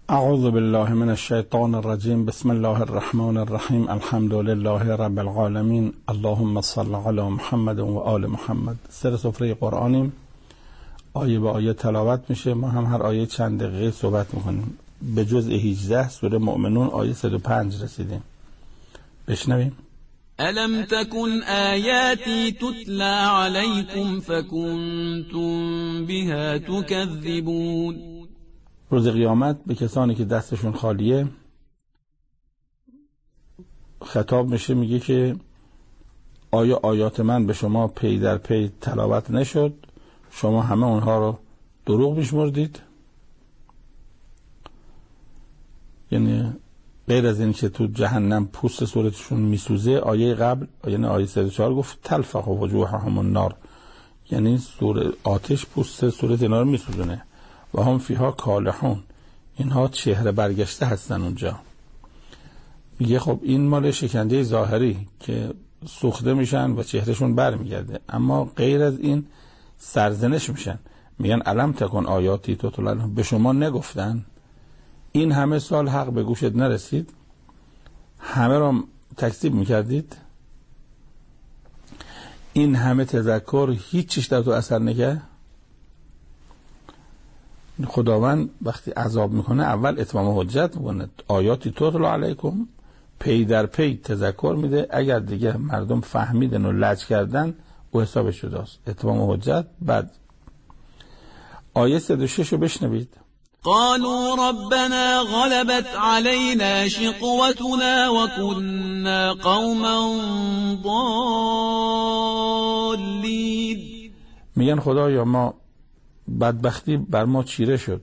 اعوذ بالله من الشیطان الرجیم. بسم الله الرحمن الرحیم. الحمد لله رب العالمین. اللهم صل علی محمد و آل محمد. سر سفره قرآنیم، آیه به آیه تلاوت میشه. ما هم هر آیه چند دقیقه صحبت میکنیم. به جزء 18 سوره مؤمنون آیه 105 رسیدیم. بشنویم. ألم تكن آياتي تتلى عليكم فكنتم بها تكذبون. روز قیامت به کسانی که دستشون خالیه خطاب میشه، میگه که آیا آیات من به شما پی در پی تلاوت نشد؟ شما همه اونها رو دروغ میشمردید؟ یعنی غیر از این که تو جهنم پوست صورتشون میسوزه، آیه قبل یعنی آیه 34 گفت تلفح وجوههم النار، یعنی آتش پوست صورت اینا رو میسوزونه. و هم فیها کالحون، اینها چهره برگشته هستن اونجا. میگه خب این مال شکنجه ظاهری که سوخته میشن و چهرهشون برمیگرده، اما غیر از این سرزنش میشن. میگن الم تکن آیاتی تتلی، به شما نگفتن این همه سال حق به گوشت نرسید، همه را تکذیب میکردید، این همه تذکر هیچ چیش در تو اثر نکرد؟ خداوند وقتی عذاب میکنه اول اتمام حجت میکنه، آیاتی تتلی علیکم، پی در پی تذکر میده. اگر دیگه مردم فهمیدن و لج کردن او حساب شده است، اتمام حجت. بعد آیه 106 رو بشنوید. قالوا ربنا غلبت علينا شقوتنا وكنا قوما ضالين. میگن خدایا ما بدبختی بر ما چیره شد.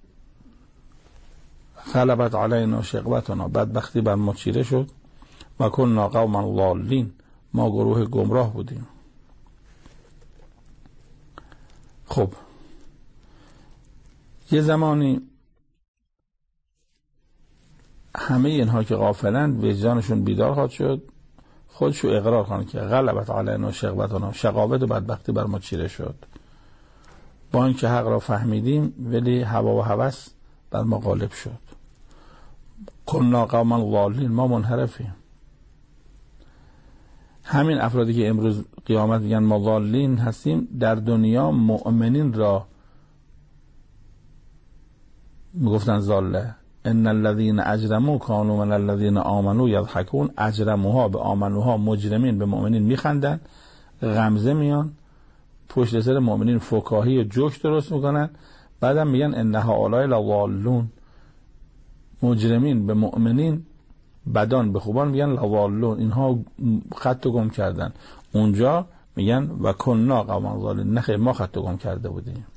غلبت علینا شقوتنا، بدبختی بر ما چیره شد. و کنا قوما ضالین، ما گروه گمراه بودیم. خب یه زمانی همه اینها که غافلند وجدانشون بیدار خواهد شد، خودشو اقرار کنه که غلبت علینا شقوتنا، شقاوت و بدبختی بر ما چیره شد. با اینکه حق را فهمیدیم ولی هوا و هوس بر ما غالب شد. کنا قوما ضالین، ما منحرفیم. همین افرادی که امروز قیامت میگن ما ضالین هستیم، در دنیا مؤمنین را میگفتن ضاله. ان الذين اجرموا كانوا من الذين آمنوا يضحكون. اجرموها به آمنوها، مجرمین به مؤمنین میخندن، غمزه میان، پشت سر مؤمنین فکاهی و جوک درست میکنن. بعدم میگن ان هؤلاء لضالون، مجرمین به مؤمنین، بدان به خوبان میگن لضالون، اینها خط گم کردن. اونجا میگن و کنا قوما ضالین، نه خیر ما خط گم کرده بودیم.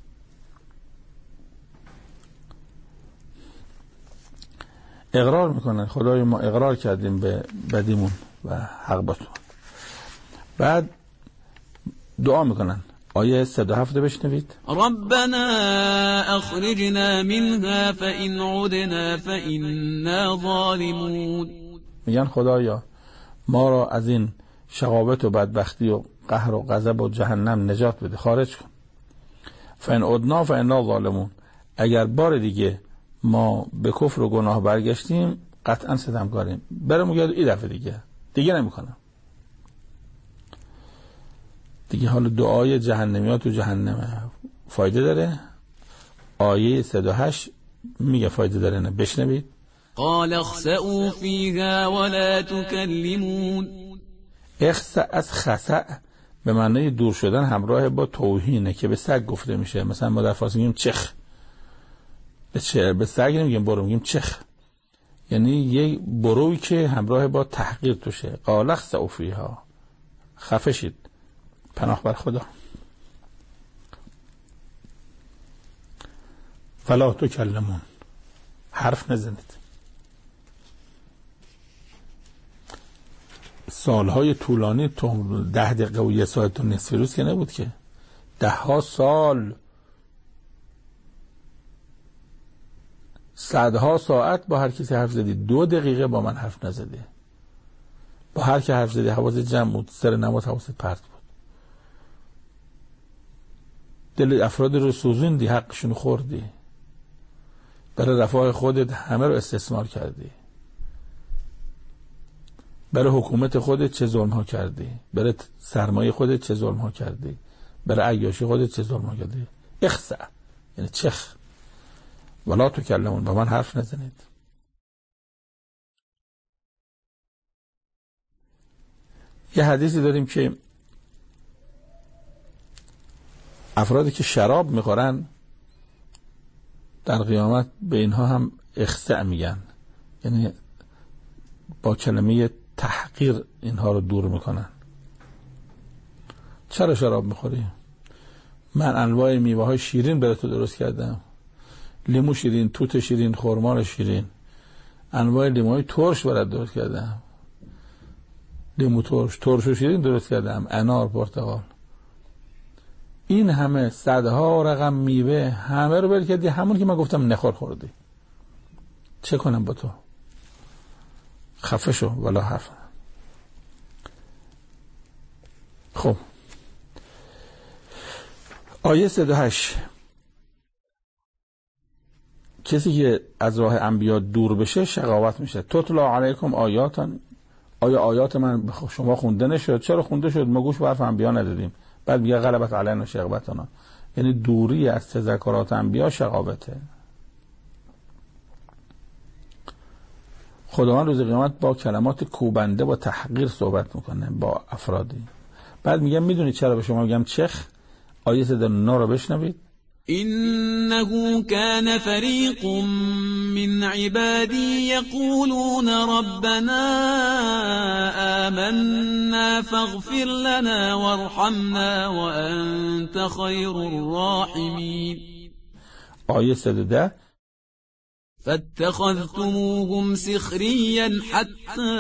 اقرار میکنن خدای ما اقرار کردیم به بدیمون و حق با تو. بعد دعا میکنن. آیه 107 بشنوید. ربنا اخرجنا منها فإن عدنا فإنا ظالمون. میگن خدایا ما را از این شقاوت و بدبختی و قهر و غضب و جهنم نجات بده، خارج کن. فإن عدنا فإنا ظالمون، اگر بار دیگه ما به کفر و گناه برگشتیم قطعا ستمکاریم. برم میگه این دفعه دیگه نمیکنم. دیگه حالا دعای جهنمیات و جهنمه فایده داره؟ آیه 108 میگه فایده داره، نه بشنوید. قال اخسئوا فيها ولا تكلمون. اخسأ از خسأ به معنی دور شدن همراه با توهینه که به سگ گفته میشه. مثلا ما در فارسی میگیم چخ، به سگ نمیگیم برو، میگیم چخ، یعنی یه بروی که همراه با تحقیر توشه. قال اخسئوا فيها، خفه شید، پناه بر خدا. فلا تکلمون، حرف نزنید. سالهای طولانی، تو 10 دقیقه و 1 ساعت و نصف روز که نبود که، 10 سال، صدها ساعت با هر کسی حرف زدی، 2 دقیقه با من حرف نزدی. با هر کی حرف زدی حواست جمع بود، سر نماز حواست پرت بود. دل افراد رو سوزوندی، حقشون خوردی. برای رفاه خودت همه رو استثمار کردی، برای حکومت خودت چه ظلم ها کردی، برای سرمایه خودت چه ظلم ها کردی، برای عیاشی خودت چه ظلم ها کردی. اخسع یعنی چخ، ولا تکلمون، با من حرف نزنید. یه حدیثی داریم که افرادی که شراب میخورن در قیامت به اینها هم اخسع میگن، یعنی با کلمه تحقیر اینها رو دور میکنن. چرا شراب میخوری؟ من انواع میوه های شیرین برای تو درست کردم، لیمو شیرین، توت شیرین، خرما شیرین، انواع لیموهای ترش برات درست کردم، لیمو ترش و شیرین درست کردم، انار، پرتقال. این همه صدها رقم میوه همه رو بل کردی، همون که من گفتم نخور خوردی. چه کنم با تو؟ خفه شو ولا حرف. خب آیه 108 کسی که از راه انبیا دور بشه شقاوت میشه. تتلا علیکم آیاتن، آیا آیات من به شما خونده نشد؟ چرا خونده شد؟ ما گوش به حرف انبیا ندادیم. بعد میگه غلبت علینا شقوتنا، یعنی دوری از تذکرات انبیا شقاوته. خداوند روز قیامت با کلمات کوبنده با تحقیر صحبت میکنه با افرادی. بعد میگم میدونید چرا به شما میگم چخ؟ آیه 109 رو بشنوید. إنه كان فريق من عبادي يقولون ربنا آمنا فاغفر لنا وارحمنا وأنت خير الراحمين. آیه 110 فاتخذتموهم سخريا حتى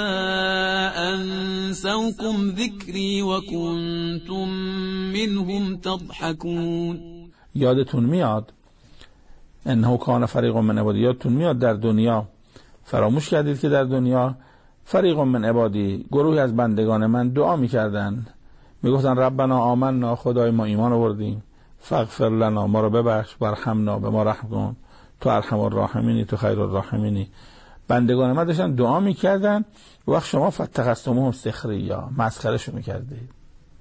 أنسوكم ذكري وكنتم منهم تضحكون. یادتون میاد انه کان فریق من عبادی، یادتون میاد در دنیا فراموش کردید که در دنیا فریق من عبادی، گروهی از بندگان من دعا میکردن، میگفتن ربنا آمنا، خدای ما ایمان آوردیم، فاغفر لنا، ما رو ببخش، وارحمنا، به ما رحم کن، تو ارحم الراحمینی، تو خیر الراحمینی. بندگان من داشتن دعا میکردن، وقت شما فاتخذتموهم سخریا، مسخره شو میکردید،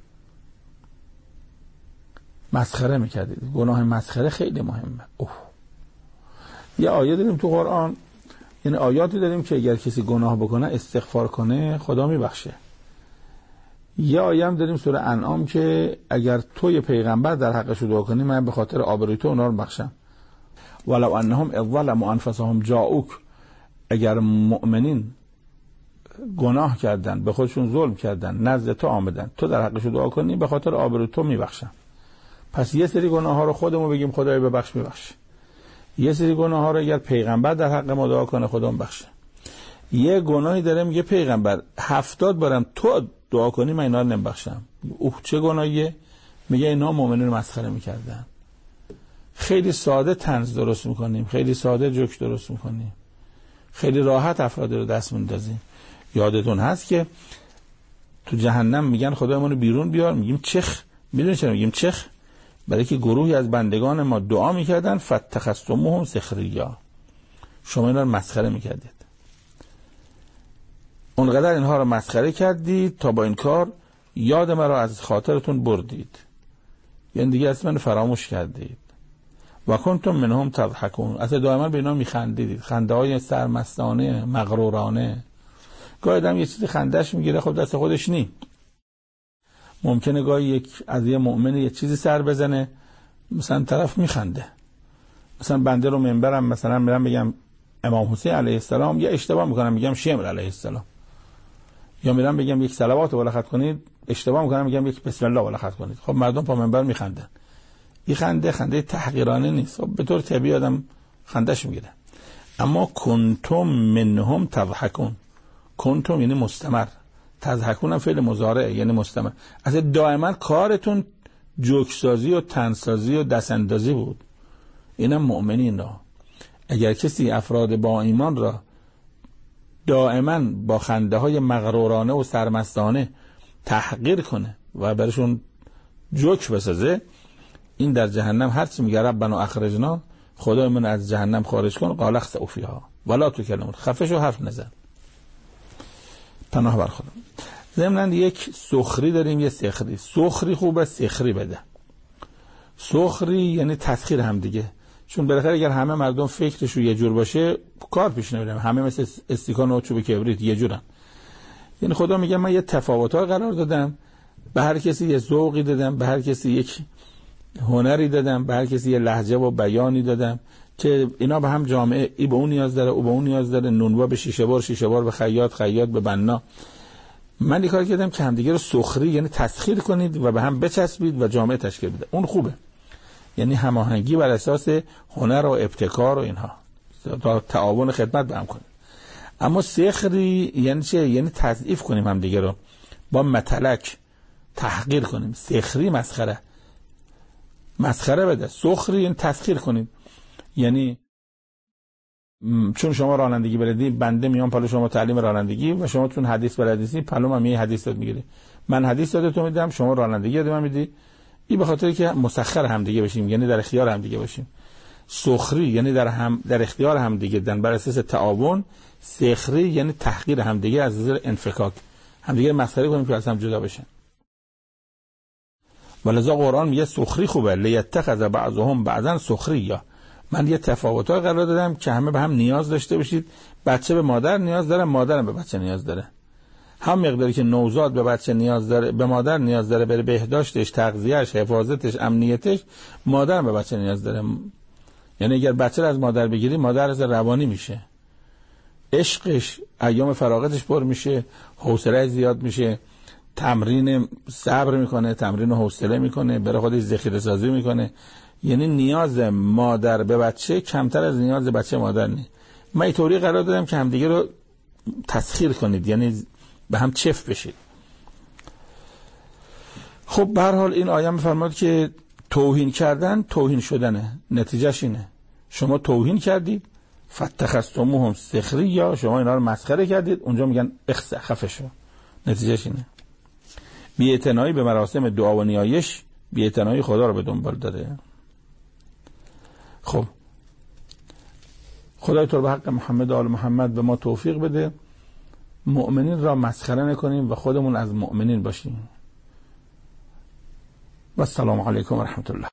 مسخره میکردید. گناه مسخره خیلی مهمه. یه آیه داریم تو قرآن، یعنی آیاتی داریم که اگر کسی گناه بکنه استغفار کنه خدا میبخشه. یه آیه هم داریم سوره انعام که اگر تو یه پیغمبر در حقش دعا کنی من به خاطر آبروی تو اونا رو بخشم. ولو انهم اذ ظلموا انفسهم جاءوک، اگر مؤمنین گناه کردن، به خودشون ظلم کردن، نزد تو آمدن، تو در حقش دعا کنی به خاطر آبروی تو میبخشم. پس یه سری گناه ها رو خودمون بگیم خدای ببخش میبخشه، یه سری گناه ها رو اگر پیغمبر در حق ما دعا کنه خدا ببخشه. یه گناهی داره میگه پیغمبر 70 بارم تو دعا کنی من اینا رو نمیبخشم. چه گناهیه؟ میگه اینا مؤمنین رو مسخره میکردن. خیلی ساده طنز درست میکنیم، خیلی ساده جوک درست میکنیم، خیلی راحت افراد رو دست میندازیم. یادتون هست که تو جهنم میگن خدای ما رو بیرون بیار، میگیم چخ. میدونی چرا میگیم چخ؟ برای که گروهی از بندگان ما دعا میکردن فاتخذتموهم سخریا، شما اینا رو مسخره میکردید، اونقدر اینها رو مسخره کردید تا با این کار یاد ما رو از خاطرتون بردید، یعنی دیگه اصلا من فراموش کردید. و کنتم منهم تضحکون، اصلا دائما به اینا میخندیدید، خنده های سرمستانه مغرورانه. گاهی آدم یه چیزی خندش میگیره، خب دست خودش نی. ممکنه گاهی از یه مؤمن یه چیزی سر بزنه، مثلا طرف میخنده. مثلا بنده رو منبرم مثلا میرم بگم امام حسین علیه السلام، یا اشتباه میکنم میگم شمر علیه السلام، یا میرم بگم یک صلوات بالا خط کنید، اشتباه میکنم میگم یک بسم الله بالا خط کنید. خب مردم پا منبر میخندن. این خنده تحقیرانه نیست، خب به طور طبیعی آدم خندش میگیره. اما کنتم منهم تضحکون، کنتم یعنی مستمر، تضحکون هم فعل مضارع یعنی مستمر. اصلا دائما کارتون جوکسازی و تنسازی و دستاندازی بود. اینم مؤمنین را، اگر کسی افراد با ایمان را دائما با خنده های مغرورانه و سرمستانه تحقیر کنه و برشون جوک بسازه، این در جهنم هرچی میگه ربنا اخرجنا خدای من از جهنم خارج کن، قال اخسئوا فیها ولا تکلمون، خفه شو حرف نزن، پناه بر خدا. ضمن یک سخری داریم، یه سخری. سخری خوبه، سخری بده. سخری یعنی تسخیر هم دیگه، چون بالاخره اگر همه مردم فکرشون یه جور باشه کار پیش نمیره، همه مثل استیکان و چوب کبریت یه جورن. یعنی خدا میگه من یه تفاوت‌ها قرار دادم، به هر کسی یه ذوقی دادم، به هر کسی یک هنری دادم، به هر کسی یه لهجه و بیانی دادم که اینا به هم جامعه، ای به اون نیاز داره، او به اون نیاز داره، نونوا به شیشه بار به خیاط، خیاط به بنا. من این کار کردم که همدیگه رو سخری یعنی تسخیر کنید و به هم بچسبید و جامعه تشکیل بده. اون خوبه، یعنی هماهنگی بر اساس هنر و ابتکار و اینها، تعاون خدمت به هم کنید. اما سخری یعنی چه؟ یعنی تضعیف کنیم همدیگه رو، با متلک تحقیر کنیم. سخری مسخره بده. سخری یعنی تسخیر کنید، یعنی چون شما رانندگی بلدی، بنده میام پلو شما تعلیم رانندگی و شما چون حدیث بلدی پلو من یه حدیث داد میگیری، من حدیث داده تو میدم، شما رانندگی یاد من میدی. این به خاطری که مسخر هم دیگه بشیم، یعنی در اختیار هم دیگه باشیم. سخری یعنی در اختیار هم دیگه دن بر اساس تعاون. سخری یعنی تحقیر هم دیگه از نظر انفکاک، هم دیگه مسخره کنیم که از هم جدا بشن. ولذا قرآن میگه سخری خوبه، لیتخذ بعضهم بعضا سخریا. من یه تفاوت‌ها قرار دادم که همه به هم نیاز داشته باشید. بچه به مادر نیاز داره، مادر به بچه نیاز داره. هم مقداری که نوزاد به بچه نیاز داره، به مادر نیاز داره، برای بهداشتش، تغذیه‌اش، حفاظتش، امنیتش، مادر به بچه نیاز داره. یعنی اگر بچه رو از مادر بگیری، مادر از روانی میشه، عشقش، ایام فراغتش پر میشه، حوصله زیاد میشه، تمرین صبر میکنه، تمرین حوصله میکنه، برای خودش ذخیره سازی میکنه. یعنی نیاز مادر به بچه کمتر از نیاز بچه مادر نیست. من اینطوری قرار دادم که همدیگه رو تسخیر کنید، یعنی به هم چف بشید. خب به هر حال این آیه میفرماد که توهین کردن توهین شدنه، نتیجهش اینه. شما توهین کردید، فتخستموهم سخریا، شما اینا رو مسخره کردید، اونجا میگن خفه شو، نتیجهش اینه. بی‌اعتنایی به مراسم دعا و نیایش بی‌اعتنایی خدا رو به دنبال داره. خب خدای تو به حق محمد و آل محمد به ما توفیق بده مؤمنین را مسخره نکنیم و خودمون از مؤمنین باشیم. و السلام علیکم و رحمت الله.